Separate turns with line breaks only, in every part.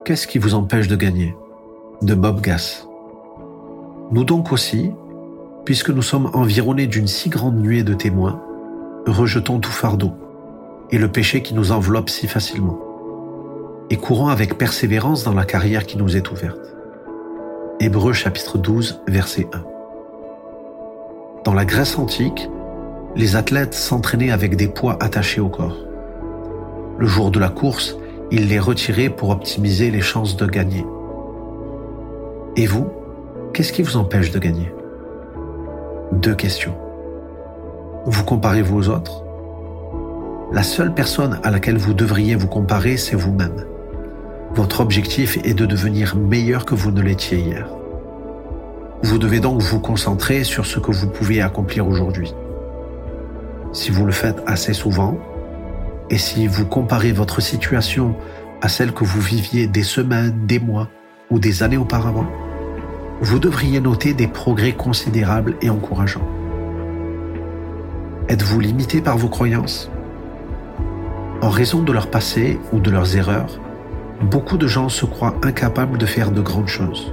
Qu'est-ce qui vous empêche de gagner ? De Bob Gass. Nous donc aussi, puisque nous sommes environnés d'une si grande nuée de témoins, rejetons tout fardeau et le péché qui nous enveloppe si facilement, et courons avec persévérance dans la carrière qui nous est ouverte. Hébreux chapitre 12, verset 1. Dans la Grèce antique, les athlètes s'entraînaient avec des poids attachés au corps. Le jour de la course, ils les retiraient pour optimiser les chances de gagner. Et vous, qu'est-ce qui vous empêche de gagner ? 2 questions. Vous comparez-vous aux autres ? La seule personne à laquelle vous devriez vous comparer, c'est vous-même. Votre objectif est de devenir meilleur que vous ne l'étiez hier. Vous devez donc vous concentrer sur ce que vous pouvez accomplir aujourd'hui. Si vous le faites assez souvent, et si vous comparez votre situation à celle que vous viviez des semaines, des mois ou des années auparavant, vous devriez noter des progrès considérables et encourageants. Êtes-vous limité par vos croyances ? En raison de leur passé ou de leurs erreurs, beaucoup de gens se croient incapables de faire de grandes choses.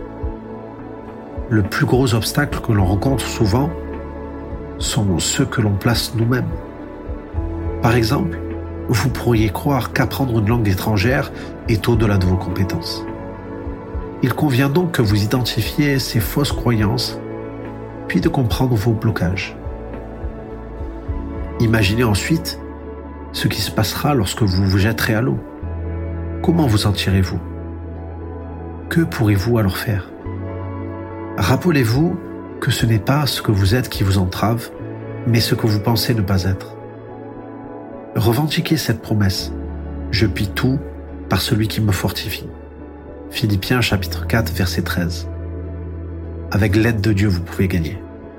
Le plus gros obstacle que l'on rencontre souvent sont ceux que l'on place nous-mêmes. Par exemple, vous pourriez croire qu'apprendre une langue étrangère est au-delà de vos compétences. Il convient donc que vous identifiez ces fausses croyances, puis de comprendre vos blocages. Imaginez ensuite ce qui se passera lorsque vous vous jetterez à l'eau. Comment vous en tirez-vous ? Que pourrez-vous alors faire ? Rappelez-vous que ce n'est pas ce que vous êtes qui vous entrave, mais ce que vous pensez ne pas être. Revendiquez cette promesse. Je puis tout par celui qui me fortifie. Philippiens chapitre 4, verset 13. Avec l'aide de Dieu, vous pouvez gagner.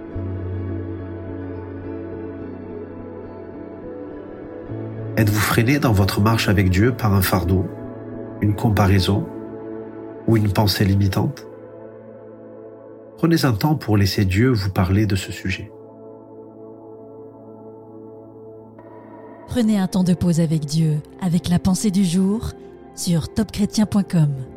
Êtes-vous freiné dans votre marche avec Dieu par un fardeau, une comparaison ou une pensée limitante ? Prenez un temps pour laisser Dieu vous parler de ce sujet.
Prenez un temps de pause avec Dieu, avec la pensée du jour sur topchrétien.com.